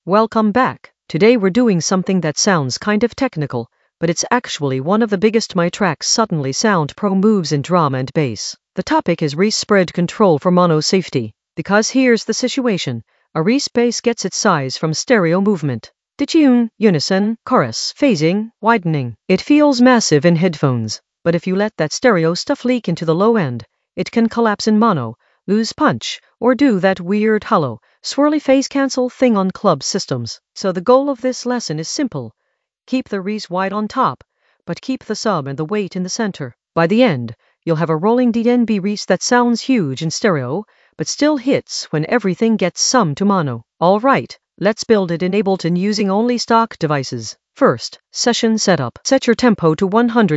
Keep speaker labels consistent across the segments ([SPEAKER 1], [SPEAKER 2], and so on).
[SPEAKER 1] Welcome back. Today we're doing something that sounds kind of technical, but it's actually one of the biggest my tracks suddenly sound pro moves in drum and bass. The topic is respread control for mono safety. Because here's the situation. A res bass gets its size from stereo movement. Detune, unison, chorus, phasing, widening. It feels massive in headphones, but if you let that stereo stuff leak into the low end, it can collapse in mono, lose punch, or do that weird hollow, swirly phase cancel thing on club systems. So the goal of this lesson is simple. Keep the res wide on top, but keep the sub and the weight in the center. By the end, you'll have a rolling DNB res that sounds huge in stereo, but still hits when everything gets summed to mono. Alright, let's build it in Ableton using only stock devices. First, session setup. Set your tempo to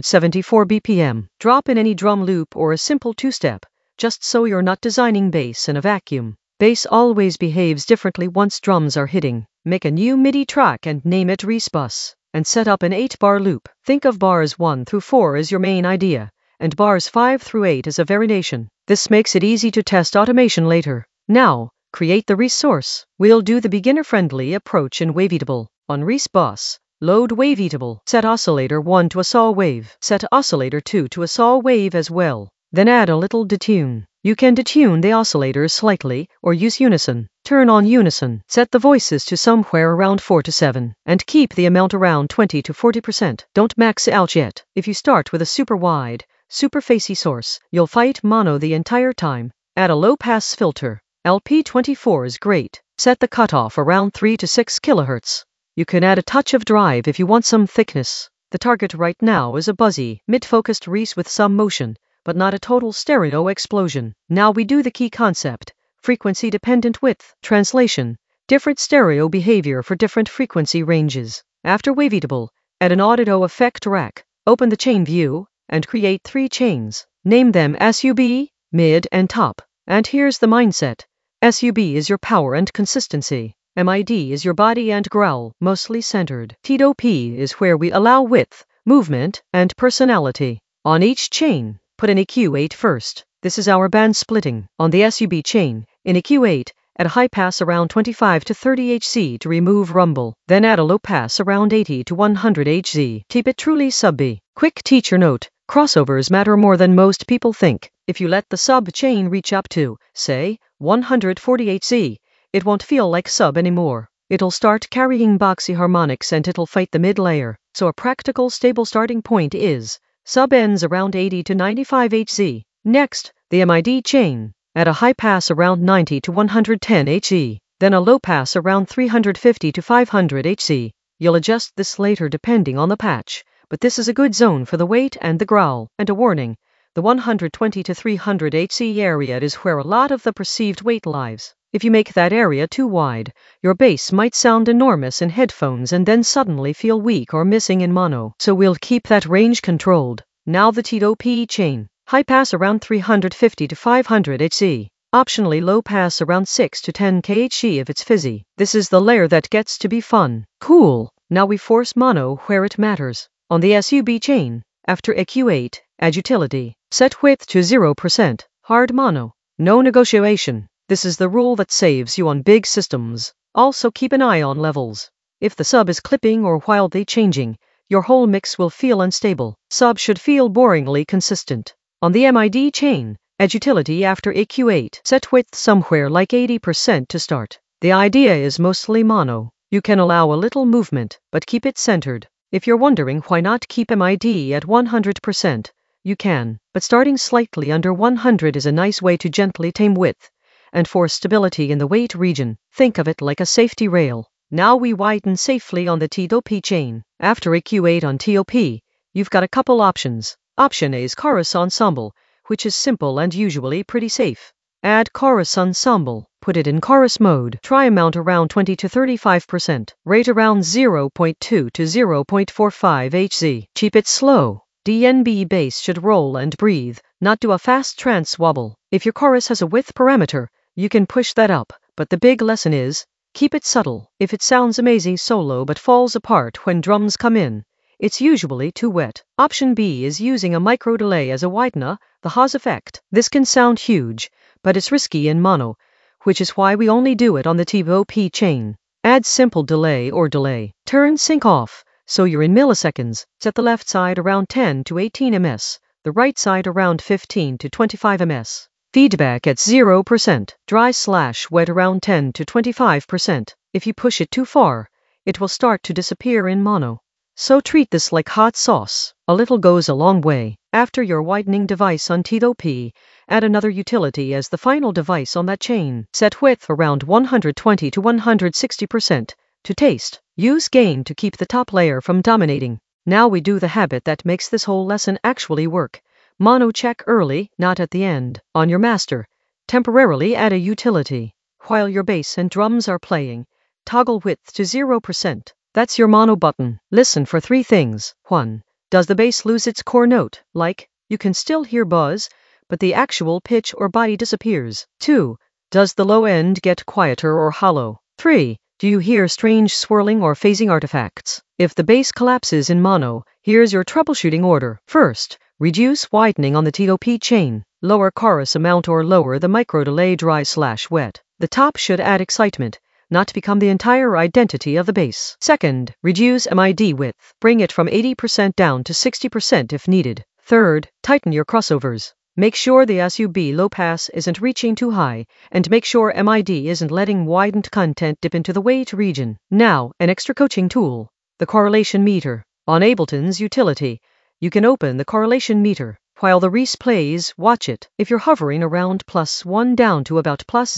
[SPEAKER 1] 174 BPM. Drop in any drum loop or a simple two-step, just so you're not designing bass in a vacuum. Bass always behaves differently once drums are hitting. Make a new MIDI track and name it Res Bus, and set up an 8-bar loop. Think of bars 1 through 4 as your main idea, and bars 5 through 8 as a variation. This makes it easy to test automation later. Now, create the resource. We'll do the beginner-friendly approach in Waveatable. On Res Bus, load Waveatable. Set oscillator 1 to a saw wave. Set oscillator 2 to a saw wave as well. Then add a little detune. You can detune the oscillators slightly, or use unison. Turn on unison. Set the voices to somewhere around 4 to 7, and keep the amount around 20 to 40%. Don't max out yet. If you start with a super wide, super facey source, you'll fight mono the entire time. Add a low-pass filter. LP24 is great. Set the cutoff around 3 to 6 kHz. You can add a touch of drive if you want some thickness. The target right now is a buzzy, mid-focused res with some motion, but not a total stereo explosion. Now we do the key concept. Frequency-dependent width. Translation. Different stereo behavior for different frequency ranges. After Waveatable, add an audio effect rack. Open the chain view, and create 3 chains. Name them SUB, mid, and top. And here's the mindset. SUB is your power and consistency. MID is your body and growl, mostly centered. TOP is where we allow width, movement, and personality. On each chain, put an EQ8 first. This is our band splitting. On the SUB chain, in EQ8, add a high pass around 25 to 30 Hz to remove rumble. Then add a low pass around 80 to 100 Hz. Keep it truly subby. Quick teacher note. Crossovers matter more than most people think. If you let the sub chain reach up to, say, 140 Hz, it won't feel like sub anymore. It'll start carrying boxy harmonics and it'll fight the mid layer. So a practical stable starting point is sub ends around 80 to 95 Hz. Next, the MID chain. At a high pass around 90 to 110 Hz. Then a low pass around 350 to 500 Hz. You'll adjust this later depending on the patch, but this is a good zone for the weight and the growl. And a warning, the 120 to 300 Hz area is where a lot of the perceived weight lies. If you make that area too wide, your bass might sound enormous in headphones and then suddenly feel weak or missing in mono. So we'll keep that range controlled. Now the TOP chain. High pass around 350 to 500 Hz. Optionally low pass around 6 to 10 kHz if it's fizzy. This is the layer that gets to be fun. Cool. Now we force mono where it matters. On the SUB chain, after EQ8, add utility. Set width to 0%. Hard mono. No negotiation. This is the rule that saves you on big systems. Also keep an eye on levels. If the sub is clipping or wildly changing, your whole mix will feel unstable. Sub should feel boringly consistent. On the MID chain, add utility after EQ8. Set width somewhere like 80% to start. The idea is mostly mono. You can allow a little movement, but keep it centered. If you're wondering why not keep MID at 100%, you can. But starting slightly under 100 is a nice way to gently tame width and for stability in the weight region. Think of it like a safety rail. Now we widen safely on the TOP chain. After EQ8 on TOP, you've got a couple options. Option A is chorus ensemble, which is simple and usually pretty safe. Add chorus ensemble. Put it in chorus mode. Try amount around 20 to 35%. Rate around 0.2 to 0.45 Hz. Keep it slow. DNB bass should roll and breathe, not do a fast trance wobble. If your chorus has a width parameter, you can push that up, but the big lesson is, keep it subtle. If it sounds amazing solo but falls apart when drums come in, it's usually too wet. Option B is using a micro delay as a widener, the Haas effect. This can sound huge, but it's risky in mono, which is why we only do it on the TOP chain. Add simple delay or delay. Turn sync off, so you're in milliseconds. Set the left side around 10 to 18 ms, the right side around 15 to 25 ms. Feedback at 0%. Dry/wet around 10 to 25%. If you push it too far, it will start to disappear in mono. So treat this like hot sauce. A little goes a long way. After your widening device on TOP, add another utility as the final device on that chain. Set width around 120 to 160%. To taste, use gain to keep the top layer from dominating. Now we do the habit that makes this whole lesson actually work. Mono check early, not at the end. On your master, temporarily add a utility. While your bass and drums are playing, toggle width to 0%. That's your mono button. Listen for 3 things. 1. Does the bass lose its core note? Like, you can still hear buzz, but the actual pitch or body disappears. 2. Does the low end get quieter or hollow? 3. Do you hear strange swirling or phasing artifacts? If the bass collapses in mono, here's your troubleshooting order. First, reduce widening on the TOP chain. Lower chorus amount or lower the micro delay dry/wet. The top should add excitement, not become the entire identity of the bass. Second, reduce MID width. Bring it from 80% down to 60% if needed. Third, tighten your crossovers. Make sure the sub low pass isn't reaching too high, and make sure MID isn't letting widened content dip into the weight region. Now, an extra coaching tool, the correlation meter. On Ableton's utility, you can open the correlation meter. While the Reese plays, watch it. If you're hovering around +1 down to about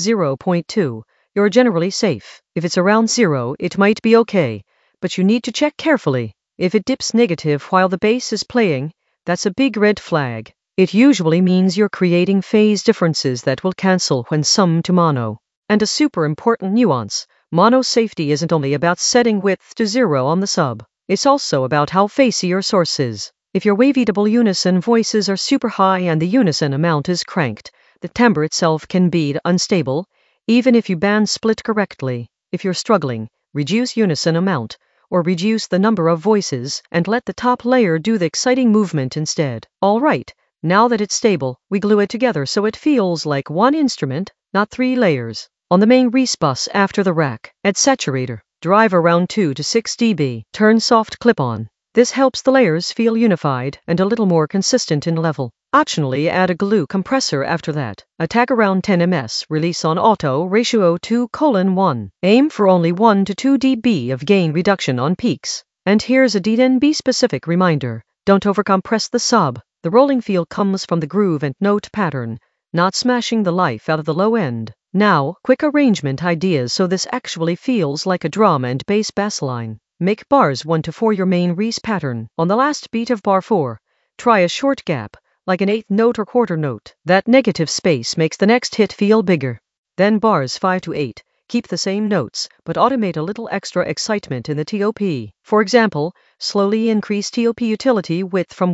[SPEAKER 1] +0.2, you're generally safe. If it's around 0, it might be okay, but you need to check carefully. If it dips negative while the bass is playing, that's a big red flag. It usually means you're creating phase differences that will cancel when summed to mono. And a super important nuance, mono safety isn't only about setting width to 0 on the sub. It's also about how phasey your source is. If your wavy double unison voices are super high and the unison amount is cranked, the timbre itself can be unstable, even if you band split correctly. If you're struggling, reduce unison amount, or reduce the number of voices and let the top layer do the exciting movement instead. Alright, now that it's stable, we glue it together so it feels like one instrument, not 3 layers. On the main Reese bus after the rack, add saturator. Drive around 2 to 6 dB. Turn soft clip on. This helps the layers feel unified and a little more consistent in level. Optionally, add a glue compressor after that. Attack around 10 ms. Release on auto ratio 2:1. Aim for only 1 to 2 dB of gain reduction on peaks. And here's a DNB specific reminder. Don't overcompress the sub. The rolling feel comes from the groove and note pattern, not smashing the life out of the low end. Now, quick arrangement ideas so this actually feels like a drum and bass bassline. Make bars 1 to 4 your main Reese pattern. On the last beat of bar 4, try a short gap, like an 8th note or quarter note. That negative space makes the next hit feel bigger. Then bars 5 to 8, keep the same notes, but automate a little extra excitement in the TOP. For example, slowly increase TOP utility width from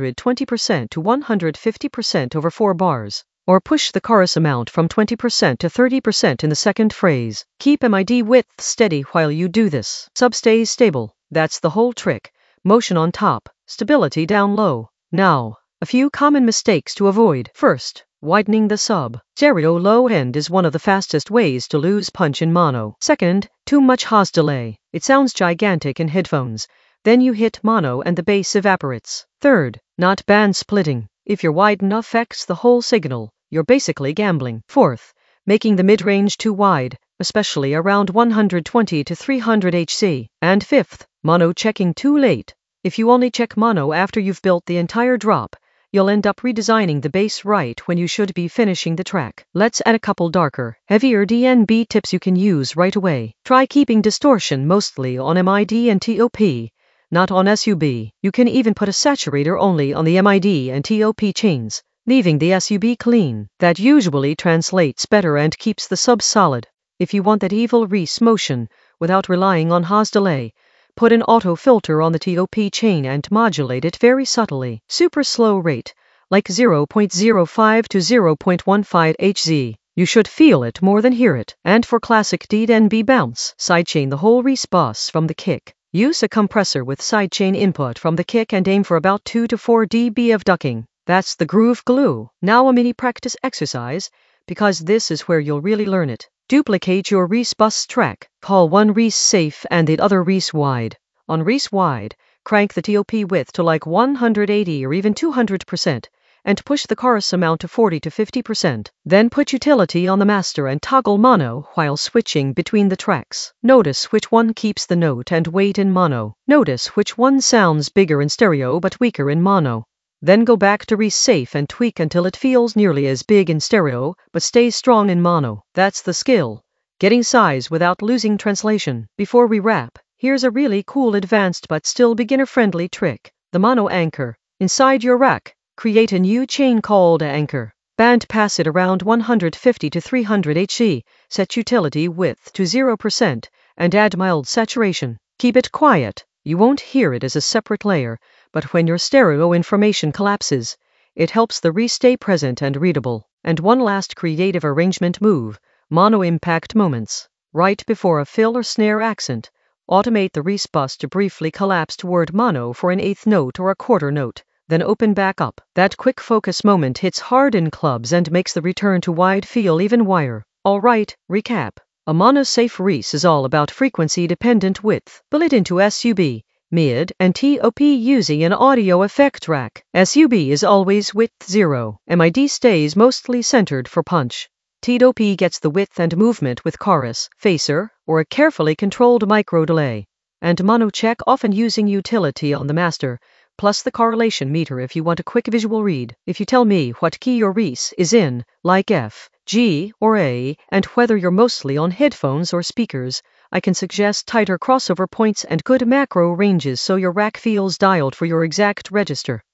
[SPEAKER 1] 120% to 150% over 4 bars. Or push the chorus amount from 20% to 30% in the second phrase. Keep MID width steady while you do this. Sub stays stable. That's the whole trick. Motion on top, stability down low. Now, a few common mistakes to avoid. First, widening the sub. Stereo low end is one of the fastest ways to lose punch in mono. Second, too much Haas delay. It sounds gigantic in headphones. Then you hit mono and the bass evaporates. Third, not band splitting. If your widen affects the whole signal, you're basically gambling. Fourth, making the mid-range too wide, especially around 120 to 300 Hz. And fifth, mono checking too late. If you only check mono after you've built the entire drop, you'll end up redesigning the bass right when you should be finishing the track. Let's add a couple darker, heavier DNB tips you can use right away. Try keeping distortion mostly on MID and TOP, not on SUB. You can even put a saturator only on the MID and TOP chains, leaving the SUB clean. That usually translates better and keeps the sub solid. If you want that evil Reese motion without relying on Haas delay, put an auto filter on the TOP chain and modulate it very subtly. Super slow rate, like 0.05 to 0.15 Hz. You should feel it more than hear it. And for classic DNB bounce, sidechain the whole Reese bus from the kick. Use a compressor with sidechain input from the kick and aim for about 2 to 4 dB of ducking. That's the groove glue. Now a mini practice exercise, because this is where you'll really learn it. Duplicate your Reese bus track. Call one Reese safe and the other Reese wide. On Reese wide, crank the TOP width to like 180 or even 200%, and push the chorus amount to 40 to 50%. Then put utility on the master and toggle mono while switching between the tracks. Notice which one keeps the note and weight in mono. Notice which one sounds bigger in stereo but weaker in mono. Then go back to Reese safe and tweak until it feels nearly as big in stereo but stays strong in mono. That's the skill. Getting size without losing translation. Before we wrap, here's a really cool advanced but still beginner-friendly trick. The mono anchor. Inside your rack, create a new chain called anchor. Band pass it around 150 to 300 Hz. Set utility width to 0% and add mild saturation. Keep it quiet. You won't hear it as a separate layer, but when your stereo information collapses, it helps the Reese stay present and readable. And one last creative arrangement move, mono impact moments. Right before a fill or snare accent, automate the Reese bus to briefly collapse toward mono for an eighth note or a quarter note, then open back up. That quick focus moment hits hard in clubs and makes the return to wide feel even wider. Alright, recap. A mono-safe Reese is all about frequency-dependent width. Bullet into SUB, mid, and TOP using an audio effect rack. SUB is always width 0. MID stays mostly centered for punch. TOP gets the width and movement with chorus, phaser, or a carefully controlled micro delay. And mono check often using utility on the master, plus the correlation meter if you want a quick visual read. If you tell me what key your Reese is in, like F, G, or A, and whether you're mostly on headphones or speakers, I can suggest tighter crossover points and good macro ranges so your rack feels dialed for your exact register.